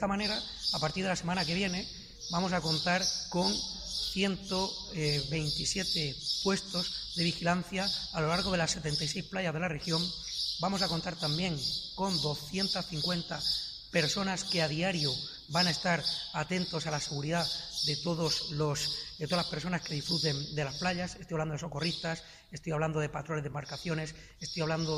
esta manera, a partir de la semana que viene, vamos a contar con 127 puestos de vigilancia a lo largo de las 76 playas de la región. Vamos a contar también con 250 personas que a diario van a estar atentos a la seguridad de todas las personas que disfruten de las playas. Estoy hablando de socorristas, estoy hablando de patrones de embarcaciones, estoy hablando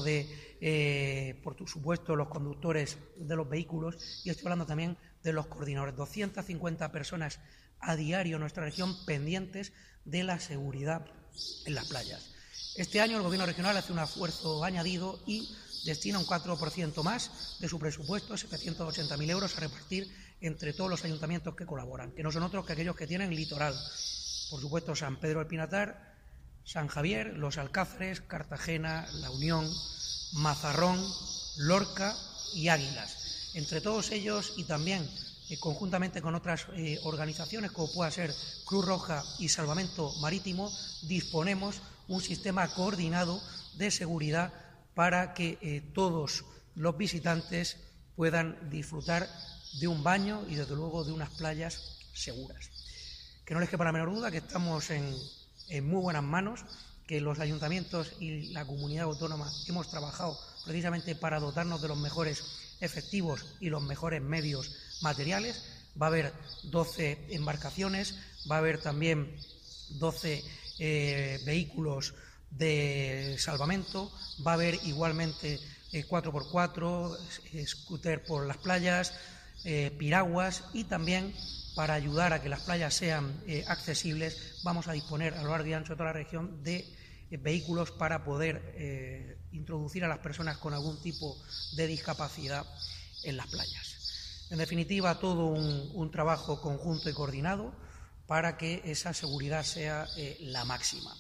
de, por supuesto, los conductores de los vehículos, y estoy hablando también de los coordinadores. 250 personas a diario en nuestra región pendientes de la seguridad en las playas. Este año el Gobierno regional hace un esfuerzo añadido y destina un 4% más de su presupuesto, 780.000 euros, a repartir entre todos los ayuntamientos que colaboran, que no son otros que aquellos que tienen litoral. Por supuesto, San Pedro del Pinatar, San Javier, Los Alcázares, Cartagena, La Unión, Mazarrón, Lorca y Águilas. Entre todos ellos, y también conjuntamente con otras organizaciones como pueda ser Cruz Roja y Salvamento Marítimo, disponemos un sistema coordinado de seguridad para que todos los visitantes puedan disfrutar de un baño y desde luego de unas playas seguras. Que no les quepa la menor duda que estamos en muy buenas manos, que los ayuntamientos y la comunidad autónoma hemos trabajado precisamente para dotarnos de los mejores efectivos y los mejores medios materiales. Va a haber 12 embarcaciones, va a haber también 12 vehículos de salvamento, va a haber igualmente 4x4, scooter por las playas, piraguas, y también para ayudar a que las playas sean accesibles vamos a disponer a lo largo y ancho de toda la región de vehículos para poder introducir a las personas con algún tipo de discapacidad en las playas. En definitiva, todo un trabajo conjunto y coordinado para que esa seguridad sea la máxima.